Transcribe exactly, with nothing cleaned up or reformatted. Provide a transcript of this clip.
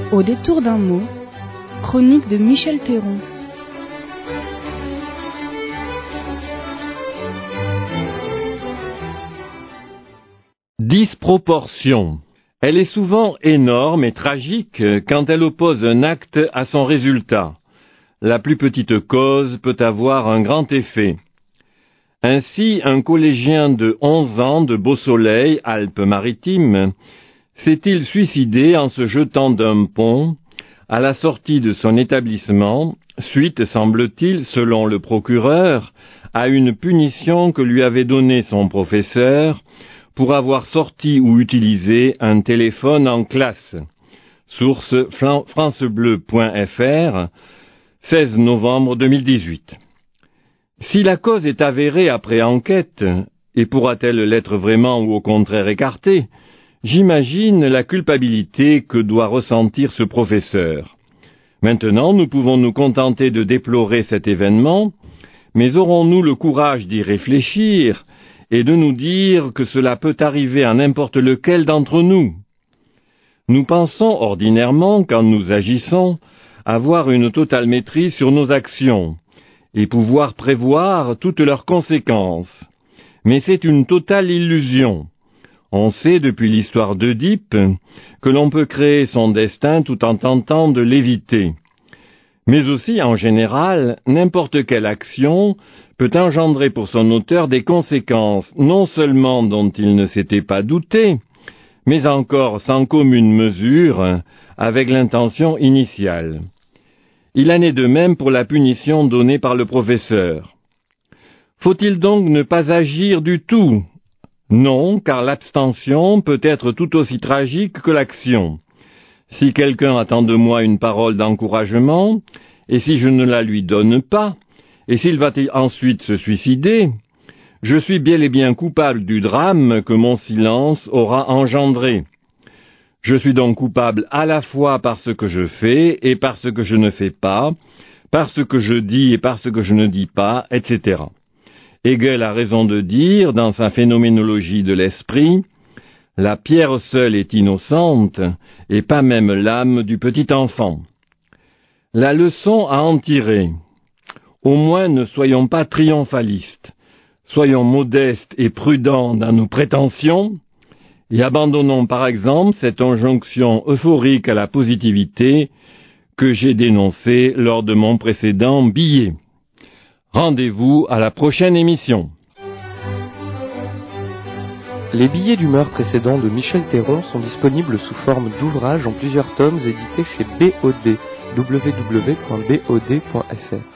Au détour d'un mot, chronique de Michel Théron. Disproportion. Elle est souvent énorme et tragique quand elle oppose un acte à son résultat. La plus petite cause peut avoir un grand effet. Ainsi, un collégien de onze ans de Beausoleil, Alpes-Maritimes, s'est-il suicidé en se jetant d'un pont à la sortie de son établissement, suite, semble-t-il, selon le procureur, à une punition que lui avait donnée son professeur pour avoir sorti ou utilisé un téléphone en classe. Source francebleu point f r, seize novembre deux mille dix-huit. Si la cause est avérée après enquête, et pourra-t-elle l'être vraiment ou au contraire écartée, j'imagine la culpabilité que doit ressentir ce professeur. Maintenant, nous pouvons nous contenter de déplorer cet événement, mais aurons-nous le courage d'y réfléchir et de nous dire que cela peut arriver à n'importe lequel d'entre nous? Nous pensons ordinairement, quand nous agissons, avoir une totale maîtrise sur nos actions et pouvoir prévoir toutes leurs conséquences. Mais c'est une totale illusion. On sait depuis l'histoire d'Œdipe que l'on peut créer son destin tout en tentant de l'éviter. Mais aussi, en général, n'importe quelle action peut engendrer pour son auteur des conséquences non seulement dont il ne s'était pas douté, mais encore sans commune mesure avec l'intention initiale. Il en est de même pour la punition donnée par le professeur. Faut-il donc ne pas agir du tout? Non, car l'abstention peut être tout aussi tragique que l'action. Si quelqu'un attend de moi une parole d'encouragement, et si je ne la lui donne pas, et s'il va ensuite se suicider, je suis bel et bien coupable du drame que mon silence aura engendré. Je suis donc coupable à la fois par ce que je fais et par ce que je ne fais pas, par ce que je dis et par ce que je ne dis pas, et cetera. Hegel a raison de dire, dans sa phénoménologie de l'esprit, « La pierre seule est innocente, et pas même l'âme du petit enfant. » La leçon à en tirer. Au moins ne soyons pas triomphalistes, soyons modestes et prudents dans nos prétentions, et abandonnons par exemple cette injonction euphorique à la positivité que j'ai dénoncée lors de mon précédent billet. Rendez-vous à la prochaine émission. Les billets d'humeur précédents de Michel Théron sont disponibles sous forme d'ouvrages en plusieurs tomes édités chez B O D, w w w point b o d point f r.